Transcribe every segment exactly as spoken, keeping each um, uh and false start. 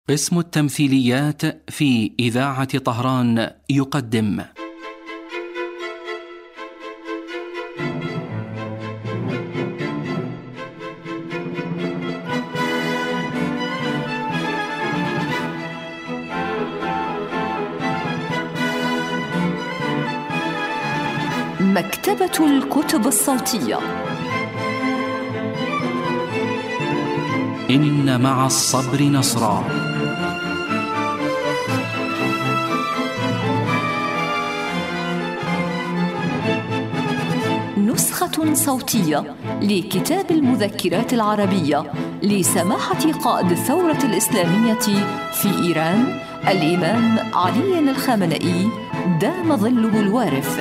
قسم التمثيليات في إذاعة طهران يقدم مكتبة الكتب الصوتية. إن مع الصبر نصرا. نسخة صوتية لكتاب المذكرات العربية لسماحة قائد الثورة الإسلامية في إيران الإمام علي الخامنئي دام ظله الوارث.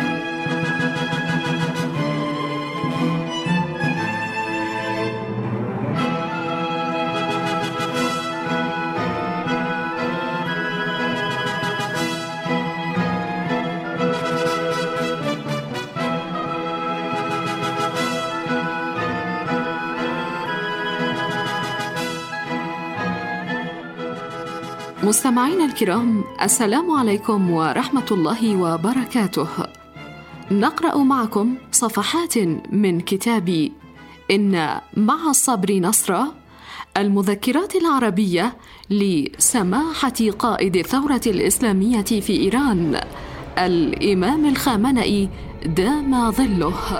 مستمعينا الكرام، السلام عليكم ورحمة الله وبركاته. نقرأ معكم صفحات من كتاب إن مع الصبر نصرا، المذكرات العربية لسماحة قائد الثورة الإسلامية في إيران الإمام الخامنئي دام ظله.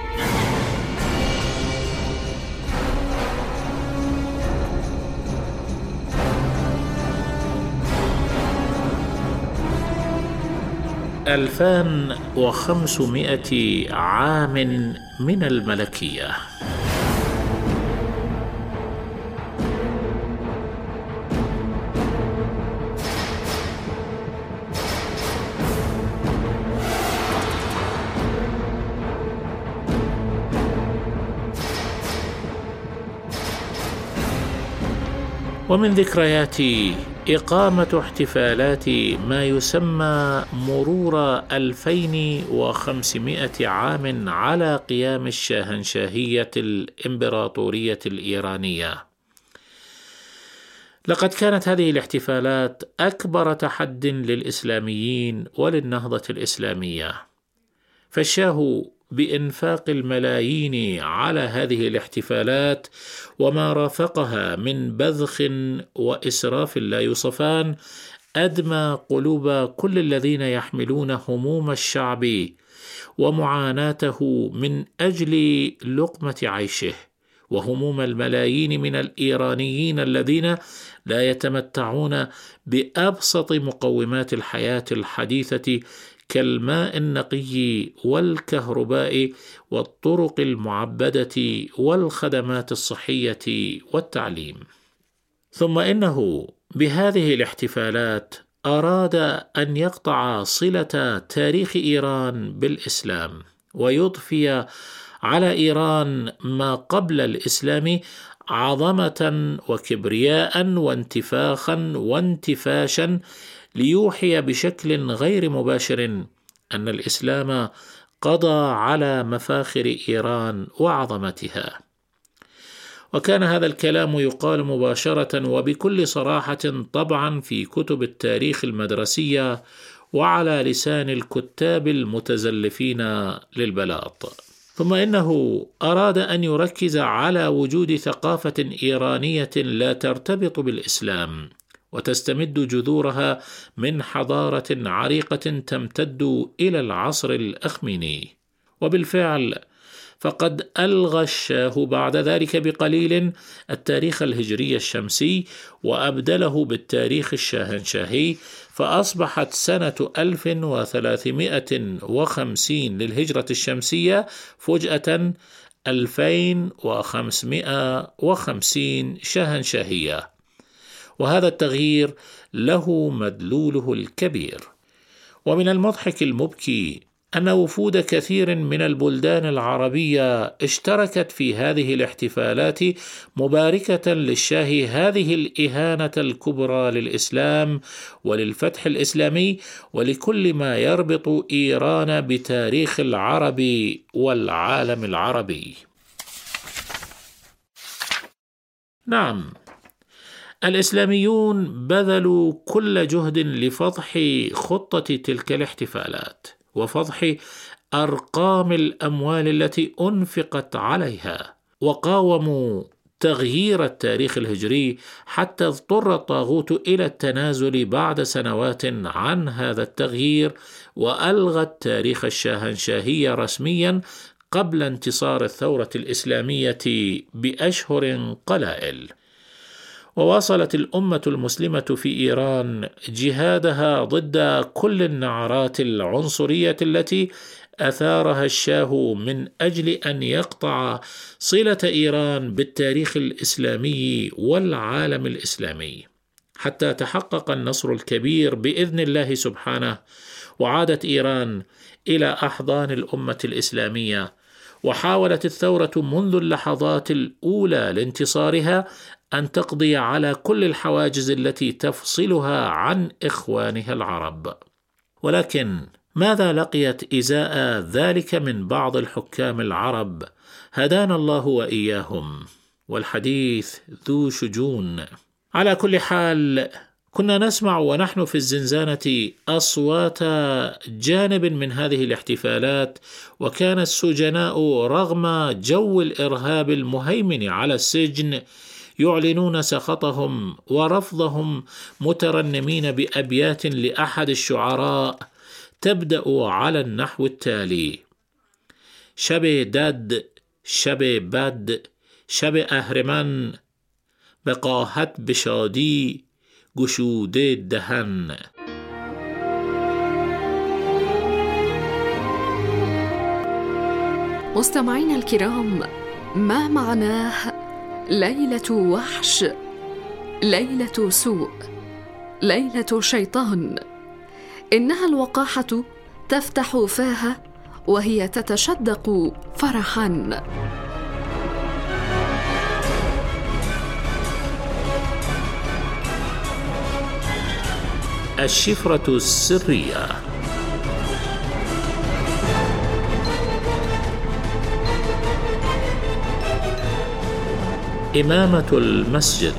ألفان وخمسمائة عام من الملكية. ومن ذكرياتي إقامة احتفالات ما يسمى مرور ألفين وخمسمائة عام على قيام الشاهنشاهية الإمبراطورية الإيرانية. لقد كانت هذه الاحتفالات أكبر تحد للإسلاميين وللنهضة الإسلامية، فالشاه بإنفاق الملايين على هذه الاحتفالات وما رافقها من بذخ وإسراف لا يوصفان أدمى قلوب كل الذين يحملون هموم الشعب ومعاناته من أجل لقمة عيشه، وهموم الملايين من الإيرانيين الذين لا يتمتعون بأبسط مقومات الحياة الحديثة كالماء النقي والكهرباء والطرق المعبدة والخدمات الصحية والتعليم. ثم إنه بهذه الاحتفالات أراد أن يقطع صلة تاريخ إيران بالإسلام ويضفي على إيران ما قبل الإسلام عظمة وكبرياء وانتفاخا وانتفاشا، ليوحي بشكل غير مباشر أن الإسلام قضى على مفاخر إيران وعظمتها. وكان هذا الكلام يقال مباشرة وبكل صراحة طبعا في كتب التاريخ المدرسية وعلى لسان الكتاب المتزلفين للبلاط. ثم إنه أراد أن يركز على وجود ثقافة إيرانية لا ترتبط بالإسلام وتستمد جذورها من حضارة عريقة تمتد إلى العصر الأخميني. وبالفعل فقد ألغى الشاه بعد ذلك بقليل التاريخ الهجري الشمسي وأبدله بالتاريخ الشاهنشاهي، فأصبحت سنة ألف وثلاثمائة وخمسين للهجرة الشمسية فجأة ألفين وخمسمائة وخمسين شاهنشاهية. وهذا التغيير له مدلوله الكبير. ومن المضحك المبكي أن وفود كثير من البلدان العربية اشتركت في هذه الاحتفالات مباركة للشاه هذه الإهانة الكبرى للإسلام وللفتح الإسلامي ولكل ما يربط إيران بتاريخ العرب والعالم العربي. نعم، الإسلاميون بذلوا كل جهد لفضح خطة تلك الاحتفالات وفضح أرقام الأموال التي أنفقت عليها، وقاوموا تغيير التاريخ الهجري حتى اضطر الطاغوت إلى التنازل بعد سنوات عن هذا التغيير، وألغى التاريخ الشاهنشاهي رسميا قبل انتصار الثورة الإسلامية بأشهر قلائل. وواصلت الأمة المسلمة في إيران جهادها ضد كل النعرات العنصرية التي أثارها الشاه من أجل أن يقطع صلة إيران بالتاريخ الإسلامي والعالم الإسلامي، حتى تحقق النصر الكبير بإذن الله سبحانه، وعادت إيران إلى أحضان الأمة الإسلامية. وحاولت الثورة منذ اللحظات الأولى لانتصارها أن تقضي على كل الحواجز التي تفصلها عن إخوانها العرب. ولكن ماذا لقيت إزاء ذلك من بعض الحكام العرب؟ هدانا الله وإياهم، والحديث ذو شجون. على كل حال، كنا نسمع ونحن في الزنزانة أصوات جانب من هذه الاحتفالات، وكان السجناء رغم جو الإرهاب المهيمن على السجن يعلنون سخطهم ورفضهم مترنمين بأبيات لأحد الشعراء تبدأ على النحو التالي: شب دد شب بد شب اهرمن، بقاحت بشادی گشوده دهن. مستمعينا الكرام، ما معناه ليلة وحش، ليلة سوء، ليلة شيطان؟ إنها الوقاحة تفتح فاها وهي تتشدق فرحا. الشفرة السرية. إمامة المسجد.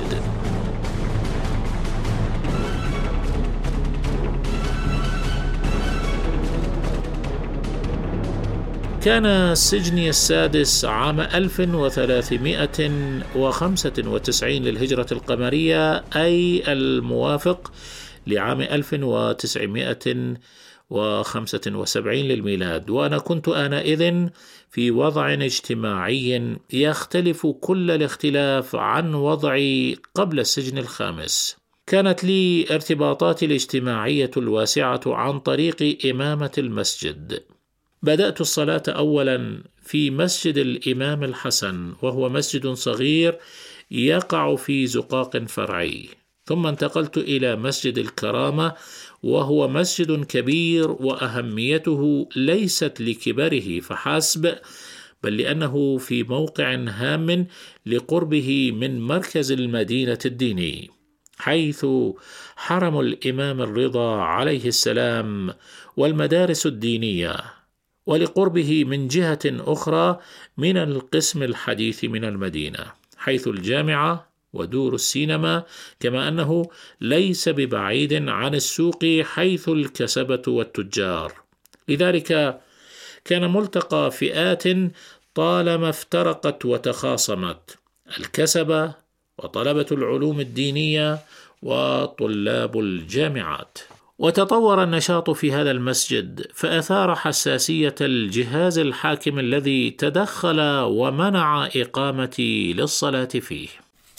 كان سجني السادس عام ألف وثلاثمائة وخمسة وتسعين للهجرة القمرية، أي الموافق لعام ألف وتسعمائة وخمسة وسبعين للميلاد، وأنا كنت آنئذ في وضع اجتماعي يختلف كل الاختلاف عن وضعي قبل السجن الخامس. كانت لي ارتباطاتي الاجتماعية الواسعة عن طريق إمامة المسجد. بدأت الصلاة أولا في مسجد الإمام الحسن، وهو مسجد صغير يقع في زقاق فرعي، ثم انتقلت إلى مسجد الكرامة، وهو مسجد كبير وأهميته ليست لكبره فحسب، بل لأنه في موقع هام لقربه من مركز المدينة الديني، حيث حرم الإمام الرضا عليه السلام والمدارس الدينية، ولقربه من جهة أخرى من القسم الحديث من المدينة، حيث الجامعة ودور السينما، كما أنه ليس ببعيد عن السوق حيث الكسبة والتجار. لذلك كان ملتقى فئات طالما افترقت وتخاصمت: الكسبة وطلبة العلوم الدينية وطلاب الجامعات. وتطور النشاط في هذا المسجد، فأثار حساسية الجهاز الحاكم الذي تدخل ومنع إقامتي للصلاة فيه.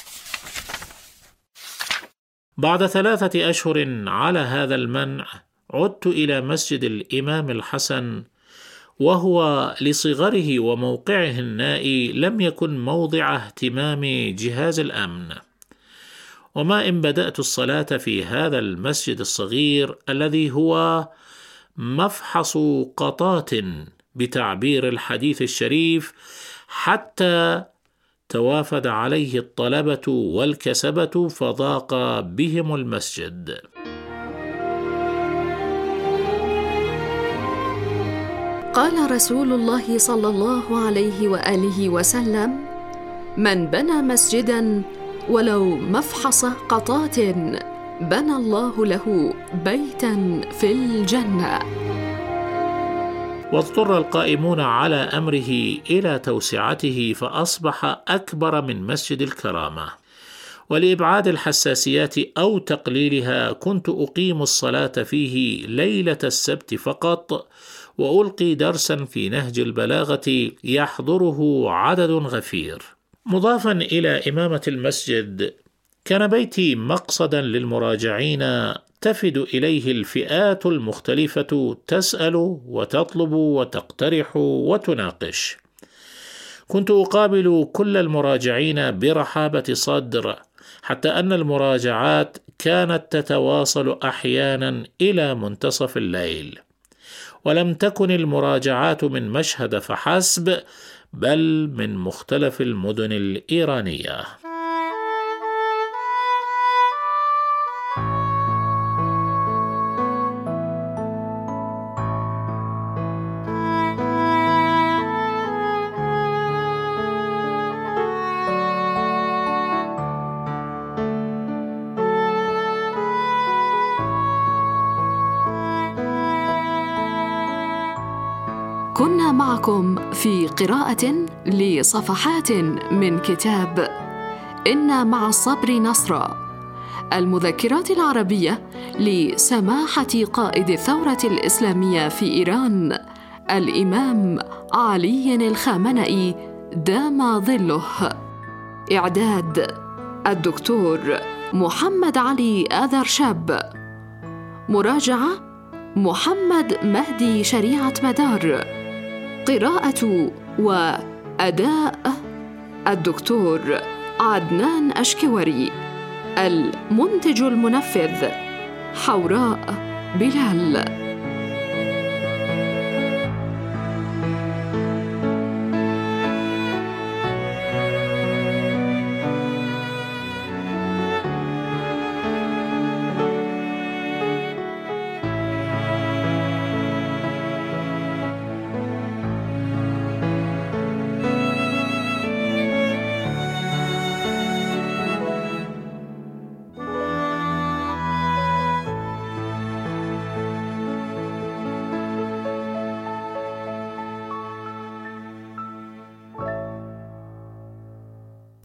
بعد ثلاثة أشهر على هذا المنع عدت إلى مسجد الإمام الحسن، وهو لصغره وموقعه النائي لم يكن موضع اهتمام جهاز الأمن. وما إن بدأت الصلاة في هذا المسجد الصغير الذي هو مفحص قطات بتعبير الحديث الشريف، حتى توافد عليه الطلبة والكسبة فضاق بهم المسجد. قال رسول الله صلى الله عليه وآله وسلم: من بنى مسجدا ولو مفحص قطات بنى الله له بيتا في الجنة. واضطر القائمون على أمره إلى توسعته فأصبح أكبر من مسجد الكرامة. ولإبعاد الحساسيات أو تقليلها كنت أقيم الصلاة فيه ليلة السبت فقط، وألقي درسا في نهج البلاغة يحضره عدد غفير. مضافا إلى إمامة المسجد، كان بيتي مقصدا للمراجعين تفد إليه الفئات المختلفة تسأل وتطلب وتقترح وتناقش. كنت أقابل كل المراجعين برحابة صدر، حتى أن المراجعات كانت تتواصل أحيانا إلى منتصف الليل. ولم تكن المراجعات من مشهد فحسب، بل من مختلف المدن الإيرانية. كنا معكم في قراءة لصفحات من كتاب إن مع الصبر نصرا، المذكرات العربية لسماحة قائد الثورة الإسلامية في إيران الإمام علي الخامنئي دام ظله. إعداد الدكتور محمد علي آذرشاب. مراجعة محمد مهدي شريعة مدار. قراءة وأداء الدكتور عدنان أشكوري. المنتج المنفذ حوراء بلال.